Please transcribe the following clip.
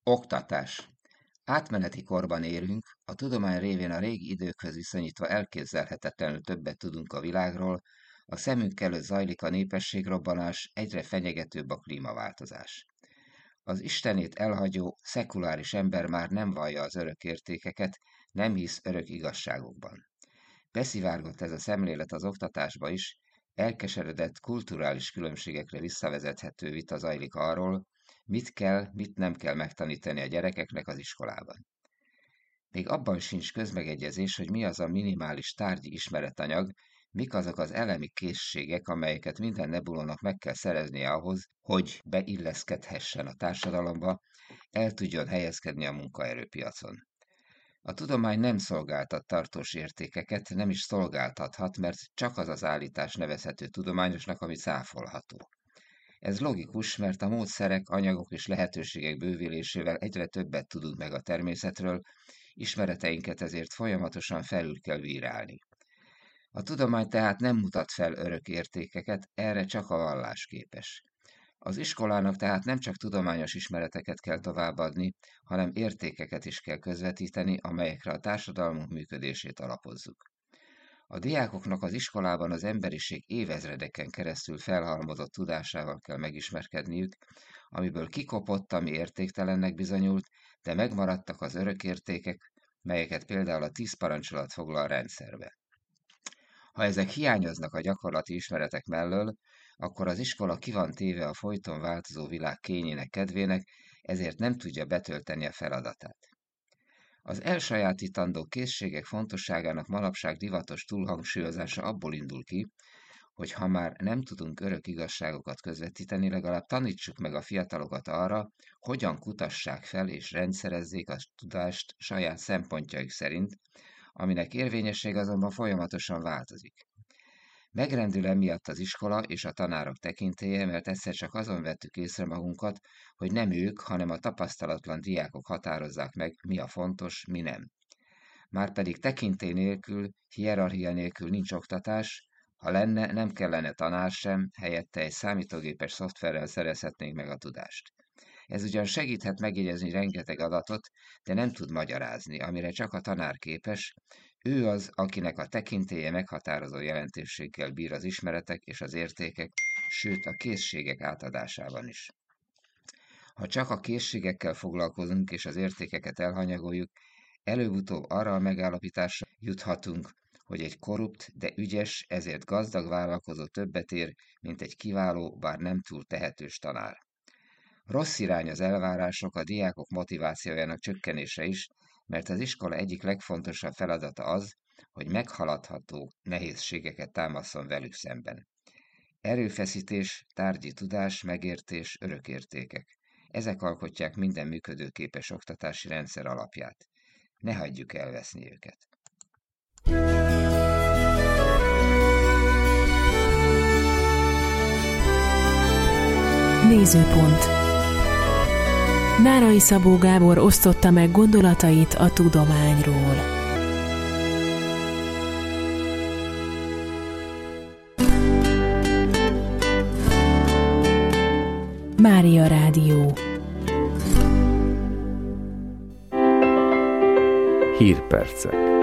Oktatás. Átmeneti korban élünk, a tudomány révén a régi időkhöz viszonyítva elképzelhetetlenül többet tudunk a világról, a szemünk előtt zajlik a népességrobbanás, egyre fenyegetőbb a klímaváltozás. Az Istenét elhagyó, szekuláris ember már nem vallja az örök értékeket, nem hisz örök igazságokban. Beszivárgott ez a szemlélet az oktatásba is, elkeseredett kulturális különbségekre visszavezethető vita zajlik arról, mit kell, mit nem kell megtanítani a gyerekeknek az iskolában. Még abban sincs közmegegyezés, hogy mi az a minimális tárgyi ismeretanyag, mik azok az elemi készségek, amelyeket minden nebulónak meg kell szereznie ahhoz, hogy beilleszkedhessen a társadalomba, el tudjon helyezkedni a munkaerőpiacon. A tudomány nem szolgáltat tartós értékeket, nem is szolgáltathat, mert csak az az állítás nevezhető tudományosnak, ami cáfolható. Ez logikus, mert a módszerek, anyagok és lehetőségek bővülésével egyre többet tudunk meg a természetről, ismereteinket ezért folyamatosan felül kell bírálni. A tudomány tehát nem mutat fel örök értékeket, erre csak a vallás képes. Az iskolának tehát nem csak tudományos ismereteket kell továbbadni, hanem értékeket is kell közvetíteni, amelyekre a társadalmunk működését alapozzuk. A diákoknak az iskolában az emberiség évezredeken keresztül felhalmozott tudásával kell megismerkedniük, amiből kikopott, ami értéktelennek bizonyult, de megmaradtak az örök értékek, melyeket például a 10 parancsolat foglal rendszerbe. Ha ezek hiányoznak a gyakorlati ismeretek mellől, akkor az iskola ki van téve a folyton változó világ kényének kedvének, ezért nem tudja betölteni a feladatát. Az elsajátítandó készségek fontosságának manapság divatos túlhangsúlyozása abból indul ki, hogy ha már nem tudunk örök igazságokat közvetíteni, legalább tanítsuk meg a fiatalokat arra, hogyan kutassák fel és rendszerezzék a tudást saját szempontjaik szerint, aminek érvényesség azonban folyamatosan változik. Megrendül emiatt az iskola és a tanárok tekintélye, mert egyszer csak azon vettük észre magunkat, hogy nem ők, hanem a tapasztalatlan diákok határozzák meg, mi a fontos, mi nem. Márpedig tekintély nélkül, hierarchia nélkül nincs oktatás, ha lenne, nem kellene tanár sem, helyette egy számítógépes szoftverrel szerezhetnénk meg a tudást. Ez ugyan segíthet megjegyezni rengeteg adatot, de nem tud magyarázni, amire csak a tanár képes. Ő az, akinek a tekintélye meghatározó jelentőséggel bír az ismeretek és az értékek, sőt a készségek átadásában is. Ha csak a készségekkel foglalkozunk és az értékeket elhanyagoljuk, előbb-utóbb arra a megállapításra juthatunk, hogy egy korrupt, de ügyes, ezért gazdag vállalkozó többet ér, mint egy kiváló, bár nem túl tehetős tanár. Rossz irány az elvárások, a diákok motivációjának csökkenése is, mert az iskola egyik legfontosabb feladata az, hogy meghaladható nehézségeket támaszson velük szemben. Erőfeszítés, tárgyi tudás, megértés, örökértékek. Ezek alkotják minden működőképes oktatási rendszer alapját. Ne hagyjuk elveszni őket. Nézőpont. Nárai Szabó Gábor osztotta meg gondolatait a tudományról. Mária Rádió. Hírpercek.